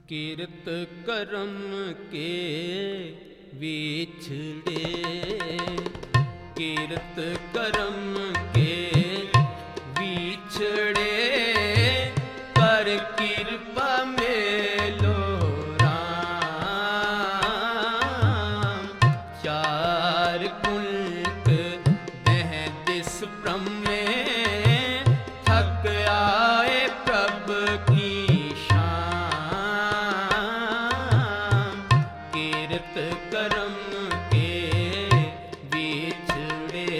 कीरत करम के विछड़े, कीरत करम के विछड़े, कर कृपा मेलो राम। चार कुंट दह दिस प्रम में, थक आए प्रभ की करम के बिछड़े।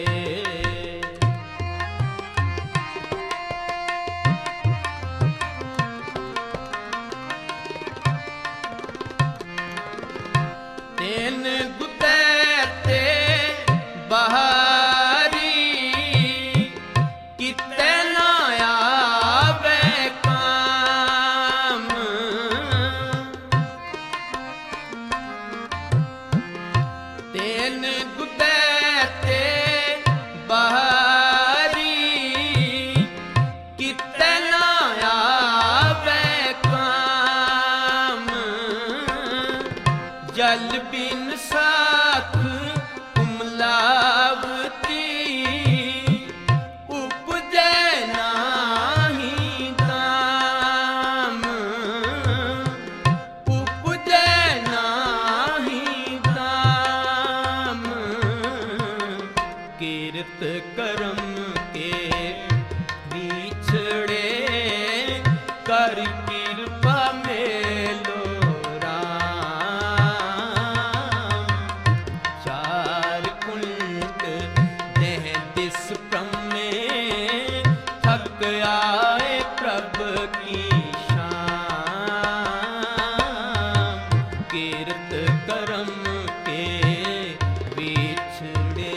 तेन गुतैते बहारी, कितै ना आवे काम। तेन गुतैते बहारी, कितै ना आवे काम। जल बिन साख कुमलावती, उपजै नाहि दाम। उपजै नाहि दाम, कीरत करम के बिछड़े, कर कृपा मेलो राम। चार कुंट दह दिस प्रम में, थक आए प्रभ की शाम। कीरत करम के बिछड़े।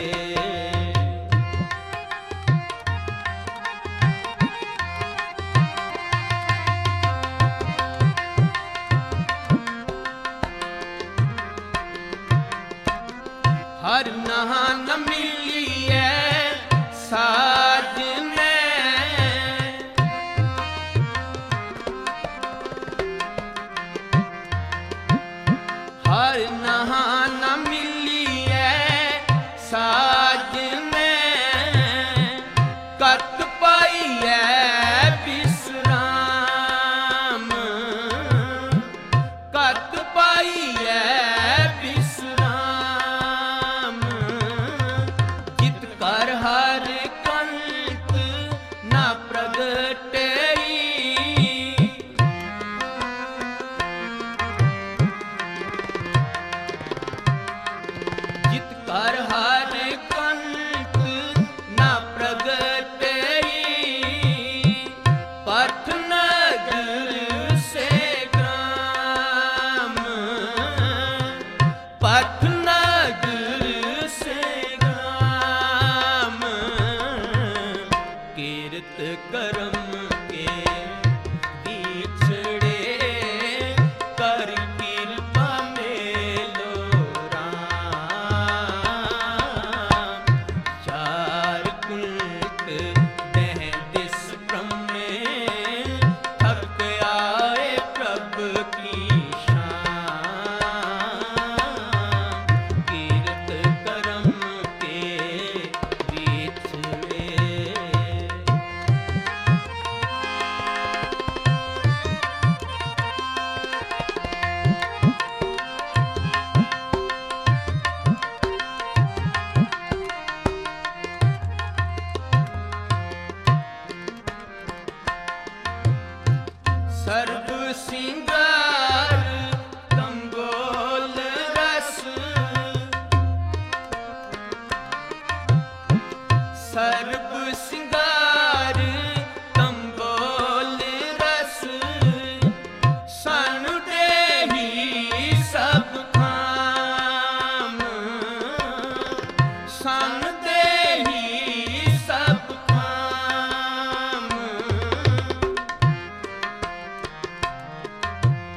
हर नहा न मिलिए साज में, हर नहा न मिलिए साज में। कत पाइए विश्राम, कत पाइए विश्राम। जित कर हर कंत न प्रगटई, जित कर हर कंत न प्रगटई। पथ नगर से ग्राम, पथ नगर से ग्राम। कीरत करम के बिछड़े, कर कृपा मेलो राम। चार कुंट दह दिस प्रम में, थक आए प्रभ की शाम। कीरत करम के बिछड़े। सर्ब सिंगार कंबोल रस, सर्ब सिंगार कंबोल रस। सन देहि सब काम, सन देहि सब काम।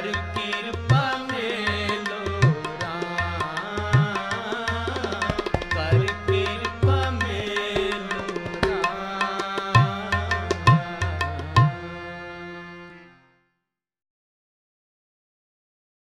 कर